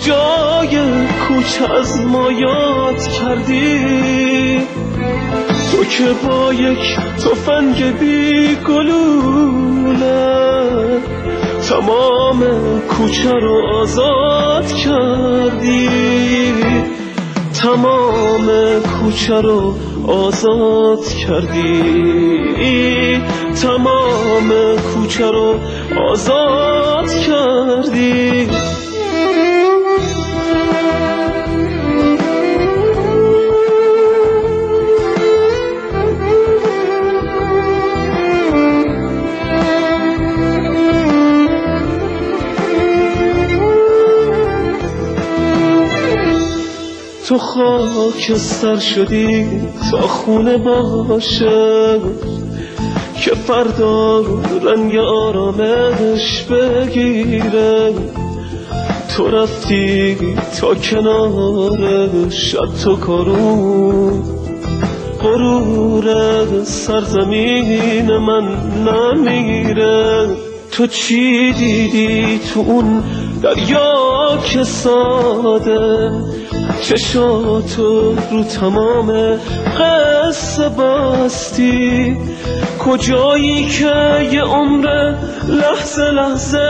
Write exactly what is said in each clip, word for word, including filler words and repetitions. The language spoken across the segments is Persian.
جای کوچه از ما یاد کردی، تو که با یک تفنگ بی گلوله تمام کوچه رو آزاد کردی، تمام کوچه رو آزاد کردی، تمام کوچه رو آزاد کردی. تو خاکستر شدی تا خونه باشه که فردا رنگ آرامش بگیره. تو رفتی تا کنار شب تو کارون، غرور سرزمین من نمیره. تو چی دیدی تو اون دریا که ساده چشاتو رو تمام قصه باستی؟ کجایی که یه عمر لحظه لحظه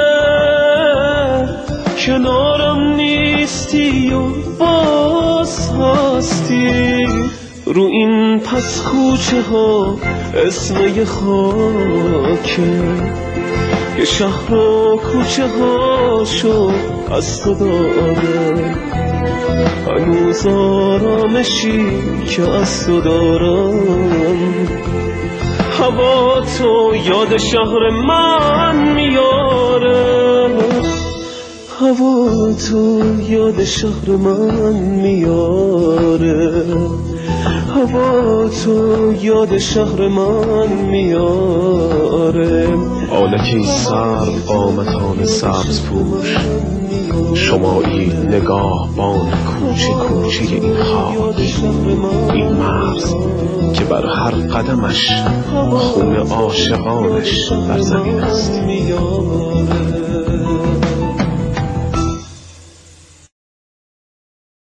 کنارم نیستی و باز هستی؟ رو این پس کوچه ها اسم یه خاکه که شهر و کوچه هاشو از تو داره، هنوز آرامشی که از تو دارم. هوا تو یاد شهر من میاره، هوا تو یاد شهر من میاره، هوا تو یاد شهر من میاره. آنکی سر قامتان سبز پوش، شمایی نگاه بان کوچه کوچه این خاک، این مرز که بر هر قدمش خون عاشقانش بر زمین است.